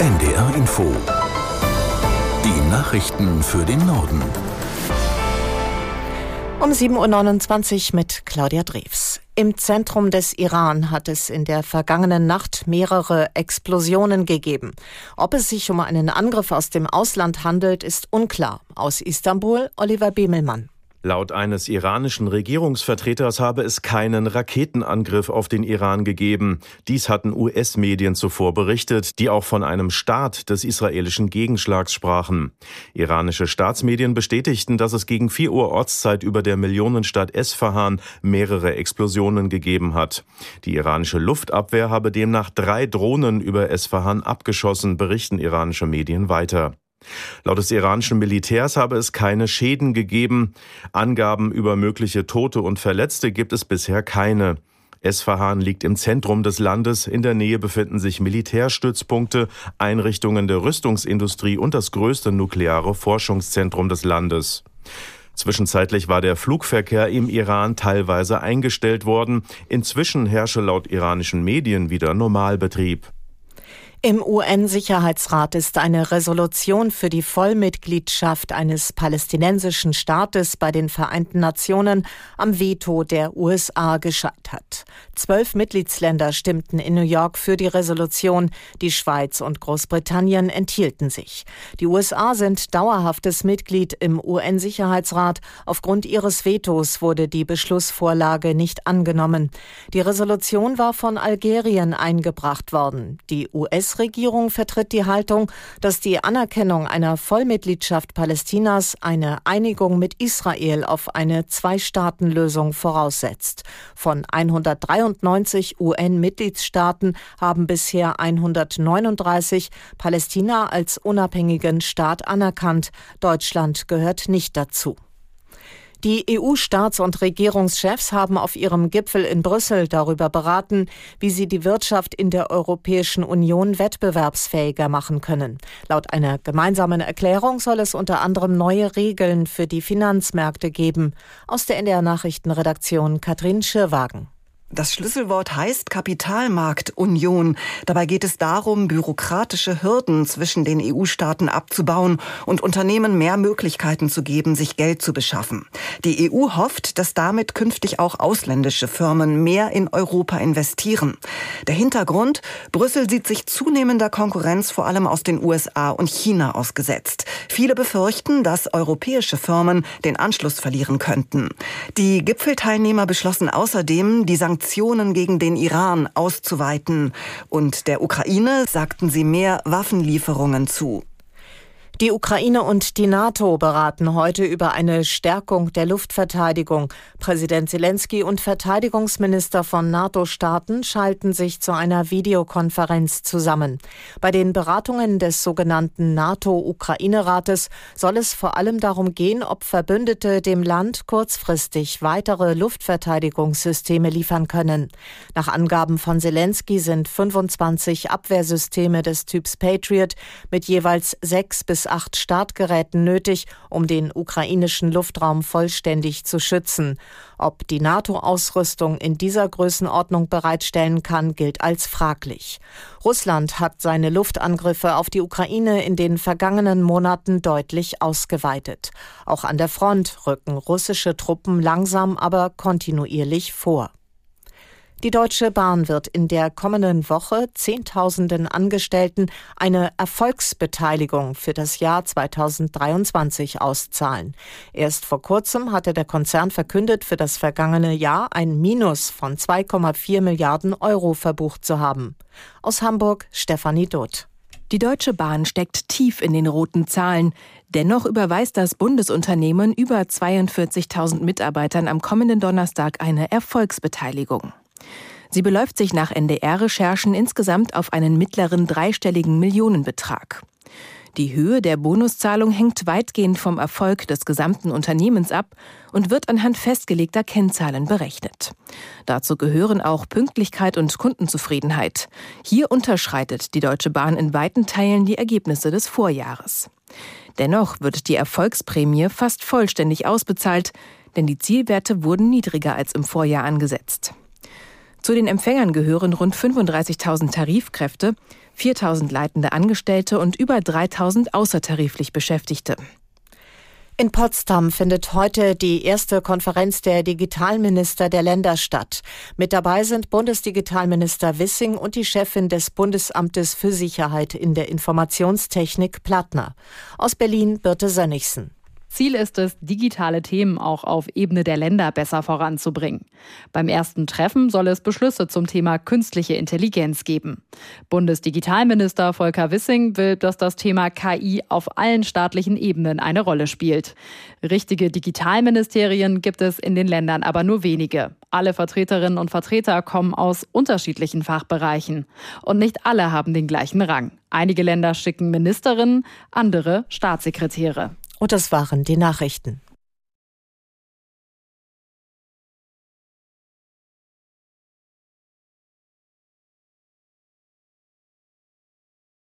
NDR Info. Die Nachrichten für den Norden. Um 7.29 Uhr mit Claudia Drews. Im Zentrum des Iran hat es in der vergangenen Nacht mehrere Explosionen gegeben. Ob es sich um einen Angriff aus dem Ausland handelt, ist unklar. Aus Istanbul, Oliver Bemelmann. Laut eines iranischen Regierungsvertreters habe es keinen Raketenangriff auf den Iran gegeben. Dies hatten US-Medien zuvor berichtet, die auch von einem Start des israelischen Gegenschlags sprachen. Iranische Staatsmedien bestätigten, dass es gegen 4 Uhr Ortszeit über der Millionenstadt Esfahan mehrere Explosionen gegeben hat. Die iranische Luftabwehr habe demnach 3 Drohnen über Esfahan abgeschossen, berichten iranische Medien weiter. Laut des iranischen Militärs habe es keine Schäden gegeben. Angaben über mögliche Tote und Verletzte gibt es bisher keine. Esfahan liegt im Zentrum des Landes. In der Nähe befinden sich Militärstützpunkte, Einrichtungen der Rüstungsindustrie und das größte nukleare Forschungszentrum des Landes. Zwischenzeitlich war der Flugverkehr im Iran teilweise eingestellt worden. Inzwischen herrsche laut iranischen Medien wieder Normalbetrieb. Im UN-Sicherheitsrat ist eine Resolution für die Vollmitgliedschaft eines palästinensischen Staates bei den Vereinten Nationen am Veto der USA gescheitert. 12 Mitgliedsländer stimmten in New York für die Resolution, die Schweiz und Großbritannien enthielten sich. Die USA sind dauerhaftes Mitglied im UN-Sicherheitsrat. Aufgrund ihres Vetos wurde die Beschlussvorlage nicht angenommen. Die Resolution war von Algerien eingebracht worden. Die US-Regierung vertritt die Haltung, dass die Anerkennung einer Vollmitgliedschaft Palästinas eine Einigung mit Israel auf eine Zwei-Staaten-Lösung voraussetzt. Von 193 UN-Mitgliedstaaten haben bisher 139 Palästina als unabhängigen Staat anerkannt. Deutschland gehört nicht dazu. Die EU-Staats- und Regierungschefs haben auf ihrem Gipfel in Brüssel darüber beraten, wie sie die Wirtschaft in der Europäischen Union wettbewerbsfähiger machen können. Laut einer gemeinsamen Erklärung soll es unter anderem neue Regeln für die Finanzmärkte geben. Aus der NDR-Nachrichtenredaktion Katrin Schirwagen. Das Schlüsselwort heißt Kapitalmarktunion. Dabei geht es darum, bürokratische Hürden zwischen den EU-Staaten abzubauen und Unternehmen mehr Möglichkeiten zu geben, sich Geld zu beschaffen. Die EU hofft, dass damit künftig auch ausländische Firmen mehr in Europa investieren. Der Hintergrund: Brüssel sieht sich zunehmender Konkurrenz vor allem aus den USA und China ausgesetzt. Viele befürchten, dass europäische Firmen den Anschluss verlieren könnten. Die Gipfelteilnehmer beschlossen außerdem, die Sanktionen gegen den Iran auszuweiten. Und der Ukraine sagten sie mehr Waffenlieferungen zu. Die Ukraine und die NATO beraten heute über eine Stärkung der Luftverteidigung. Präsident Zelensky und Verteidigungsminister von NATO-Staaten schalten sich zu einer Videokonferenz zusammen. Bei den Beratungen des sogenannten NATO-Ukraine-Rates soll es vor allem darum gehen, ob Verbündete dem Land kurzfristig weitere Luftverteidigungssysteme liefern können. Nach Angaben von Zelensky sind 25 Abwehrsysteme des Typs Patriot mit jeweils 6 bis 8 Startgeräten nötig, um den ukrainischen Luftraum vollständig zu schützen. Ob die NATO-Ausrüstung in dieser Größenordnung bereitstellen kann, gilt als fraglich. Russland hat seine Luftangriffe auf die Ukraine in den vergangenen Monaten deutlich ausgeweitet. Auch an der Front rücken russische Truppen langsam, aber kontinuierlich vor. Die Deutsche Bahn wird in der kommenden Woche Zehntausenden Angestellten eine Erfolgsbeteiligung für das Jahr 2023 auszahlen. Erst vor kurzem hatte der Konzern verkündet, für das vergangene Jahr ein Minus von 2,4 Milliarden Euro verbucht zu haben. Aus Hamburg, Stefanie Doth. Die Deutsche Bahn steckt tief in den roten Zahlen. Dennoch überweist das Bundesunternehmen über 42.000 Mitarbeitern am kommenden Donnerstag eine Erfolgsbeteiligung. Sie beläuft sich nach NDR-Recherchen insgesamt auf einen mittleren dreistelligen Millionenbetrag. Die Höhe der Bonuszahlung hängt weitgehend vom Erfolg des gesamten Unternehmens ab und wird anhand festgelegter Kennzahlen berechnet. Dazu gehören auch Pünktlichkeit und Kundenzufriedenheit. Hier unterschreitet die Deutsche Bahn in weiten Teilen die Ergebnisse des Vorjahres. Dennoch wird die Erfolgsprämie fast vollständig ausbezahlt, denn die Zielwerte wurden niedriger als im Vorjahr angesetzt. Zu den Empfängern gehören rund 35.000 Tarifkräfte, 4.000 leitende Angestellte und über 3.000 außertariflich Beschäftigte. In Potsdam findet heute die erste Konferenz der Digitalminister der Länder statt. Mit dabei sind Bundesdigitalminister Wissing und die Chefin des Bundesamtes für Sicherheit in der Informationstechnik Plattner. Aus Berlin Birte Sönnigsen. Ziel ist es, digitale Themen auch auf Ebene der Länder besser voranzubringen. Beim ersten Treffen soll es Beschlüsse zum Thema künstliche Intelligenz geben. Bundesdigitalminister Volker Wissing will, dass das Thema KI auf allen staatlichen Ebenen eine Rolle spielt. Richtige Digitalministerien gibt es in den Ländern aber nur wenige. Alle Vertreterinnen und Vertreter kommen aus unterschiedlichen Fachbereichen. Und nicht alle haben den gleichen Rang. Einige Länder schicken Ministerinnen, andere Staatssekretäre. Und das waren die Nachrichten.